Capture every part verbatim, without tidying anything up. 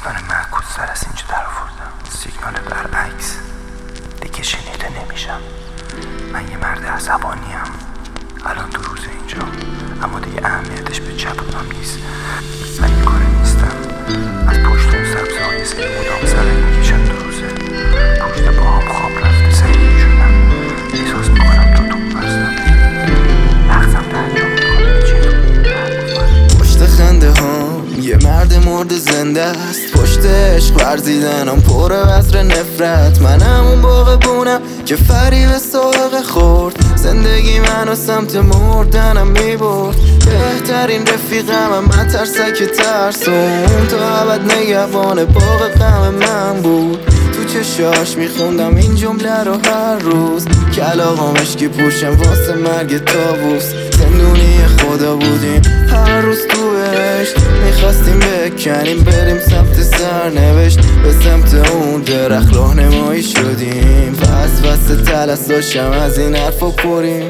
اسنان معکوس سر از اینجا در آوردم. سیگنال برعکس دیگه شنیده نمیشم. من یه مرد عصبانیم. الان دو روز اینجا، اما دیگه اهمیتش به چپ و پام نیست. من این کاره نیستم. از پشت اون سبزه های سری مدام سرک میکشم. دو روزه پشت با هم خواب رفته سری میشونم. احساس میکنم تو تو برزم لحظم تحجام میکنه. چه پشت خنده هم یه مرد مرد زنده است. پشت عشق ورزیدنم پر وزر نفرت. من همون باغبونم که فریب ساقه خورد. زندگی منو سمت مردنم میبرد. بهترین رفیقم من ترسک ترسون. تا ابد نگهبان باغ غم من بود. تو چشاش میخوندم این جمله رو هر روز. کلاغا مشکی پوشم واسه مرگ تابوس. زندونی خدا بودیم هر روز تو بهشت. میخواستیم بکنیم بریم سمت سرنوشت. به سمت اون درخت راهنمایی شدیم. پس واسه تلس داشتم از این حرفا پریم.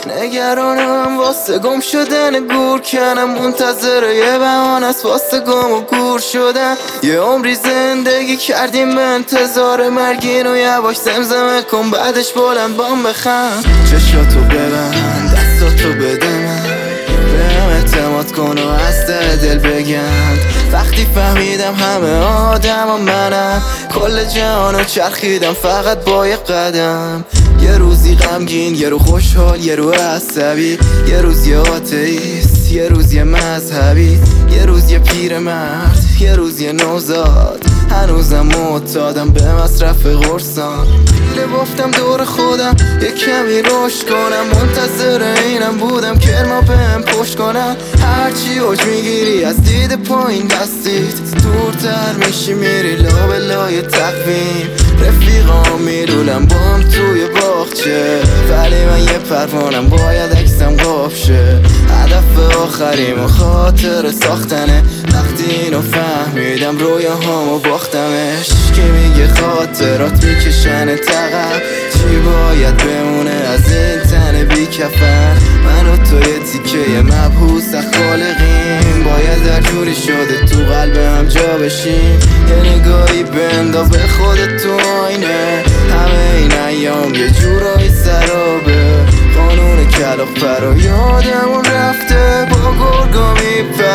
نگرانم واسه گم شدن گور کنم. منتظر یه بهانه است واسه گم و گور شدن. یه عمری زندگی کردیم به انتظار مرگین و یواش زمزمه کن بعدش بلند بام بخند. چشاتو ببند دستاتو بده من. بهم اعتماد کن و از ته دل بگم. وقتی فهمیدم همه آدم و منم. کل جهانو چرخیدم فقط با یه قدم. یه روزی غمگین، یه رو خوشحال، یه رو عصبی. یه روز یه آتئیست، یه روز یه مذهبی. یه روز یه پیرمرد، یه روز یه نوزاد. هنوزم معتادم به مصرف قرصان. پیله بافتم دور خودم یه کمی رشد کنم. منتظر اینم بودم که ما بهم پشت کنن. هرچی اوج میگیری از دید پایین دستیت. دورتر میشی میری لا به لای تقویم. رفیقام میرولم بام توی باغچه. ولی من یه پروانم باید عکسم قاب شه. هدف آخریم و خاطر ساختنه. وقتی اینو فهمیدم رویاهامو باختمش. که میگه خاطرات میکشن تقب. چی باید بمونه از این تن بی کفن. من و تو یه تیکه مبهوس خالقیم. باید در جوری شده تو قلبم جا بشیم. یه نگاهی بندا به خودت تو آینه.